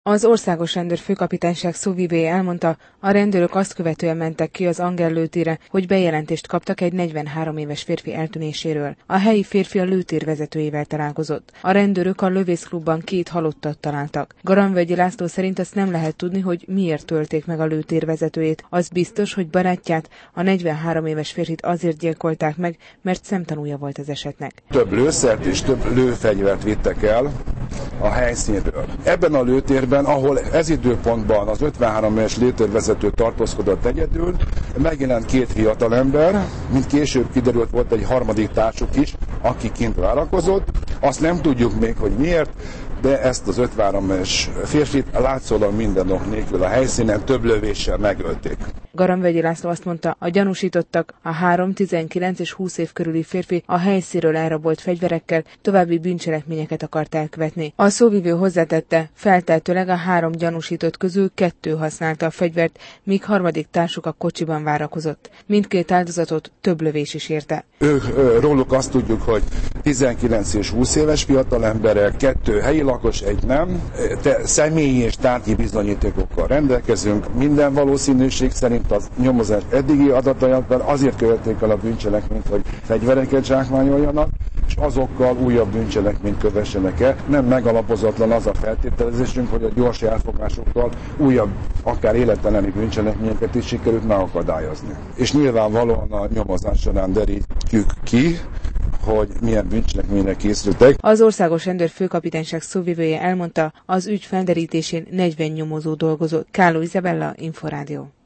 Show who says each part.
Speaker 1: Az Országos Rendőrfőkapitányság szóvivője elmondta, a rendőrök azt követően mentek ki az Angell lőtérre, hogy bejelentést kaptak egy 43 éves férfi eltűnéséről. A helyi férfi a lőtér vezetőjével találkozott. A rendőrök a lövészklubban 2 halottat találtak. Garamvölgyi László szerint azt nem lehet tudni, hogy miért tölték meg a lőtér vezetőjét. Az biztos, hogy barátját, a 43 éves férfit azért gyilkolták meg, mert szemtanúja volt az esetnek.
Speaker 2: Több lőszert és több lőfegyvert vittek el a helyszínről. Ebben a lőtérben, ahol ez időpontban az 53 éves lőtérvezető tartózkodott egyedül, megjelent 2 fiatalember, mint később kiderült, volt egy harmadik társuk is, aki kint várakozott. Azt nem tudjuk még, hogy miért, de ezt az 53 éves férfit látszólag minden ok nélkül a helyszínen több lövéssel megölték.
Speaker 1: Garamvölgyi László azt mondta, a gyanúsítottak, a 3, 19 és 20 év körüli férfi a helyszínről elrabolt fegyverekkel további bűncselekményeket akart elkövetni. A szóvivő hozzátette, feltehetőleg a 3 gyanúsított közül 2 használta a fegyvert, míg harmadik társuk a kocsiban várakozott. Mindkét áldozatot több lövés is érte.
Speaker 2: Róluk azt tudjuk, hogy 19 és 20 éves fiatal emberek, 2 helyi lakos, egy nem. Személyi és tárgyi bizonyítékokkal rendelkezünk. Minden valószínűség szerint az nyomozás eddigi adatajában azért követték el a bűncselekményt, hogy fegyvereket zsákmányoljanak, és azokkal újabb bűncselekményt kövessenek el. Nem megalapozatlan az a feltételezésünk, hogy a gyors elfogásokkal újabb, akár életleneni bűncselekményeket is sikerült megakadályozni. És nyilvánvalóan a nyomozás során derítjük ki, hogy milyen bűncselekmények készültek.
Speaker 1: Az Országos Rendőrfőkapitányság szóvivője elmondta, az ügy felderítésén 40 nyomozó dolgozott. Káló Izabella, Inforádió.